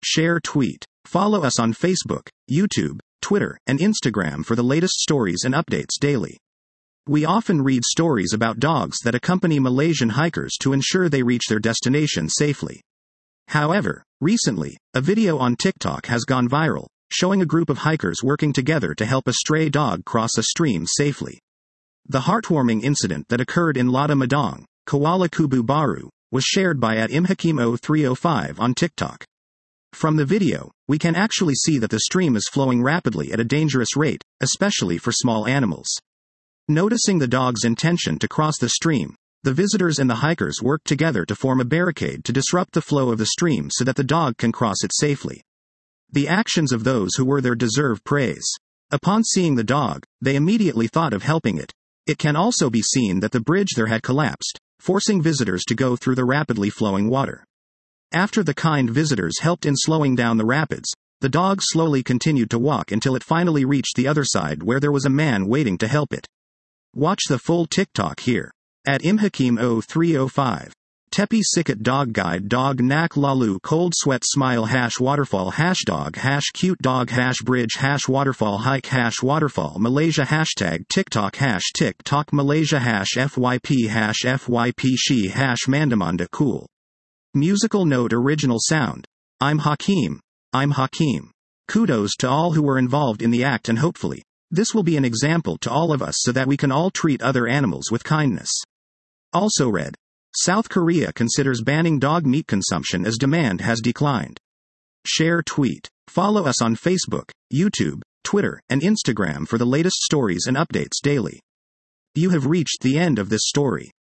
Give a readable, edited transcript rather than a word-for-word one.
share, tweet. Follow us on Facebook, YouTube, Twitter, and Instagram for the latest stories and updates daily. We often read stories about dogs that accompany Malaysian hikers to ensure they reach their destination safely. However, recently, a video on TikTok has gone viral, showing a group of hikers working together to help a stray dog cross a stream safely. The heartwarming incident that occurred in Lada Madang, Kuala Kubu Baru, was shared by @imhakim0305 on TikTok. From the video, we can actually see that the stream is flowing rapidly at a dangerous rate, especially for small animals. Noticing the dog's intention to cross the stream, the visitors and the hikers worked together to form a barricade to disrupt the flow of the stream so that the dog can cross it safely. The actions of those who were there deserve praise. Upon seeing the dog, they immediately thought of helping it. It can also be seen that the bridge there had collapsed, forcing visitors to go through the rapidly flowing water. After the kind visitors helped in slowing down the rapids, the dog slowly continued to walk until it finally reached the other side where there was a man waiting to help it. Watch the full TikTok here. @imhakim0305. Tepi Sikat Dog Guide Dog Nak Lalu Cold Sweat Smile #waterfall #dog #cute dog #bridge #waterfall hike #waterfall Malaysia #TikTok #TikTok Malaysia #FYP #FYP she #Mandamanda cool. Musical note original sound. I'm Hakim. Kudos to all who were involved in the act, and hopefully, this will be an example to all of us so that we can all treat other animals with kindness. Also read. South Korea considers banning dog meat consumption as demand has declined. Share, tweet. Follow us on Facebook, YouTube, Twitter, and Instagram for the latest stories and updates daily. You have reached the end of this story.